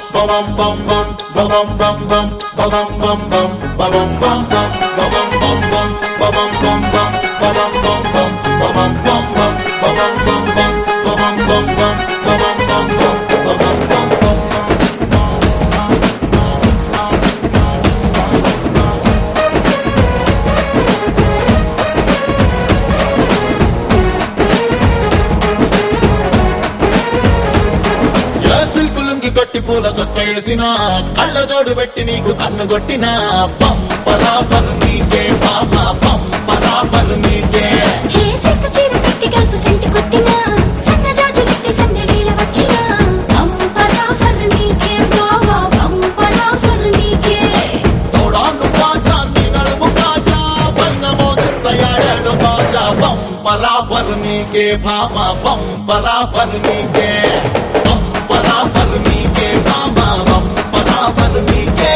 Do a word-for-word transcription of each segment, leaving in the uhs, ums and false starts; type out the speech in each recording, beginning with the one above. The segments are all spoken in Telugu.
సిల్కులుంగి కొట్టి పూల చొక్క వేసిన కళ్ళ జోడు పెట్టి నీకు కన్ను కొట్టిన పంపరా పరు నీకే బామ పంపరా పరు నీకే తోడాను బాజా నీ నడుము కాజా పైన మోగిస్తాయాడు బాజా పంపరా పరు నీకే బామ పంపరా పరు నీకే పంపరా పరు నీకే బామ పంపరా పరు నీకే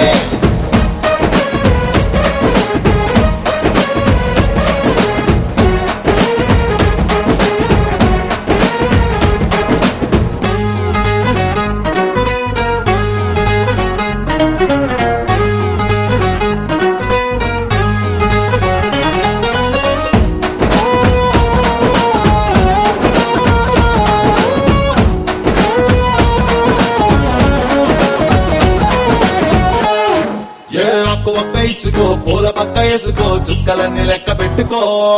ఒక్క ఇచ్చుకో పూల పక్క వేసుకో చుక్కలన్నీ లెక్క పెట్టుకో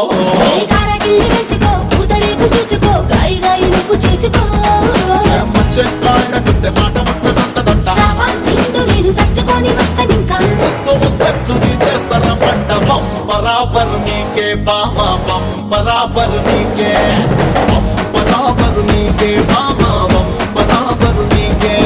మచ్చే మాట ముచ్చటంటదంట ముచ్చట్లు తీసేస్తారా పంట పంపరా పరు నీకే బామ పంపరా పరు నీకే పంపరా పరు నీకే బామ పంపరా పరు నీకే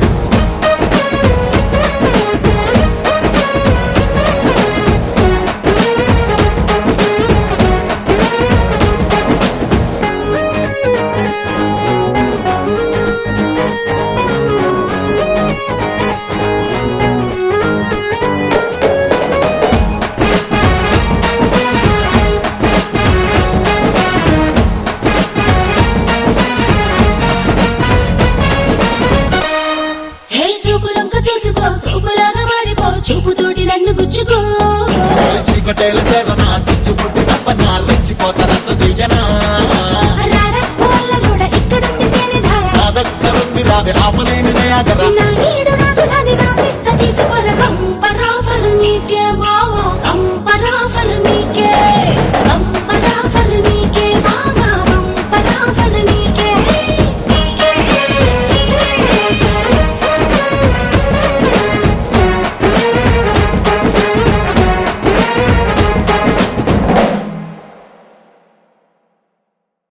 చూపుతోటి నన్ను గుచ్చుకో చీకటేల చరణ చిచ్చుపుట్టి తప్పన రెచ్చిపోత రచ్చ చెయ్యనా ఇక్కడుంది నా దగ్గరుంది రావే ఆపలేని నయాగరా